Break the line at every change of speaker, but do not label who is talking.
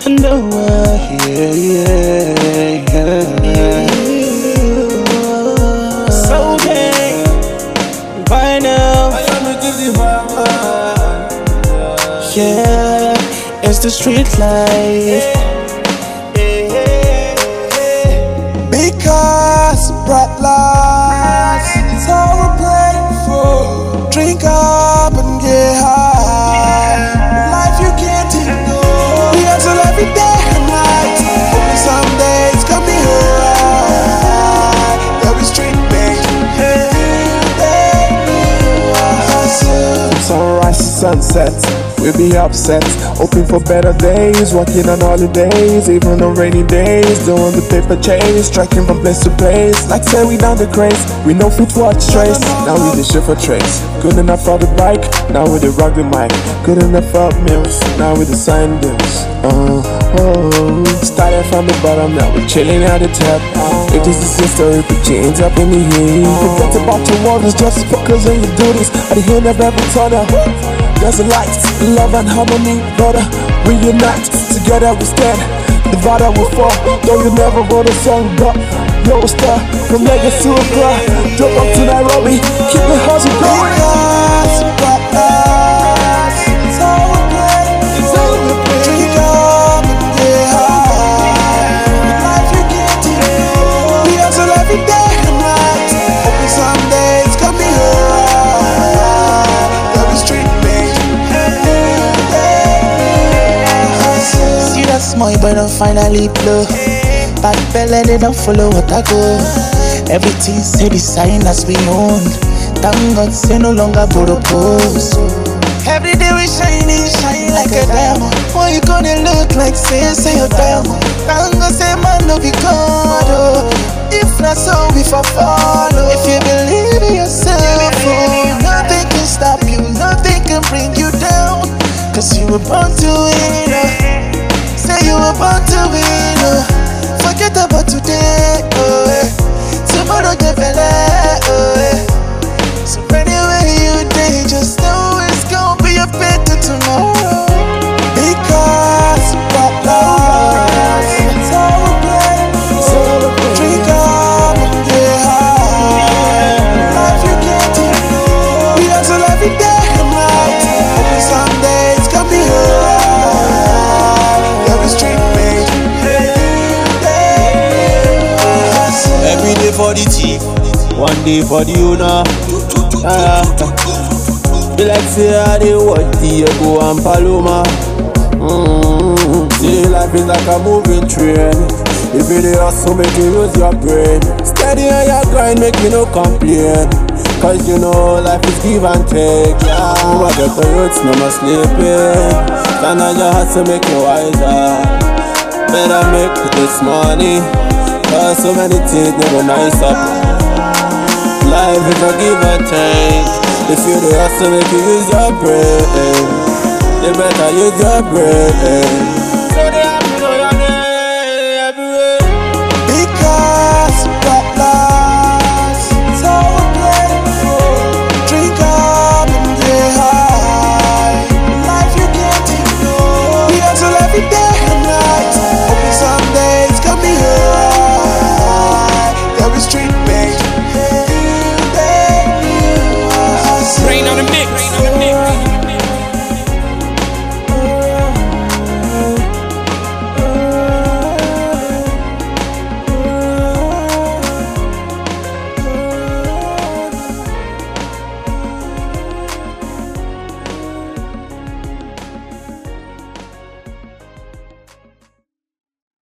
underwear. So gang, by now. Yeah, it's the street life.
Because bright lights is all we're playing for. Drink up and get high. Life you can't ignore. We hustle every day and night. Hoping someday it's gonna be alright. Yeah, we street baby.
Sunrise to sunset, we be upset, hoping for better days, working on holidays, even on rainy days, doing the paper chase, tracking from place to place, like say we down the craze, we know fit watch trace, now we the shift for trace, good enough for the bike, now we the rock the mic, good enough for meals, now we the sign deals, started from the bottom, now we're chilling at the top, it is the history, put your hands up in the air, forget about your worries, just focus on your duties, at the end of every tunnel. There's a light, love and harmony, brother, reunite, together we stand, divided we fall, though you never wrote a song, but you're a star, from Lagos to Accra, drop up to Nairobi, keep the hustle going.
Because bright lights is all we're playing for. Drink up and get high. Life you can't ignore. We hustle every day and night. Hoping someday it's gonna be alright. Yeah, we street baby.
See that small boy don't finally blow. Bad belly they don't follow what I go. Everything say the sign as we own. Thank God say no longer borrow pose. Every day we shine like a diamond. Why you gonna look like say you're diamond? Thank God say man no be God, oh. If not so we for follow. If you believe in yourself, oh, nothing can stop you, nothing can bring you down. Cause you were born to win, say you were born to win, forget about today, oh, tomorrow get better, oh, so anyway you day, just know it's gonna be a better tomorrow.
Because bright lights is all we're playing for. Drink up and get high. Life you can't ignore. We hustle every day and night. Hoping someday it's gonna be alright. Yeah, we street baby.
Every day for the chief, one day for the owner. Be like say I dey watch Diego and Paloma. See life is like a moving train. If you dey hustle, make you use your brain. Steady on your grind, make you no complain. Cause you know life is give and take. Yeah, I get the roots, no more sleeping. Stand on your hustle, make you wiser. Better make this money. Cause so many things never nice up. Life is a give and take. If you the hustle, make you use your brain. You better use your brain.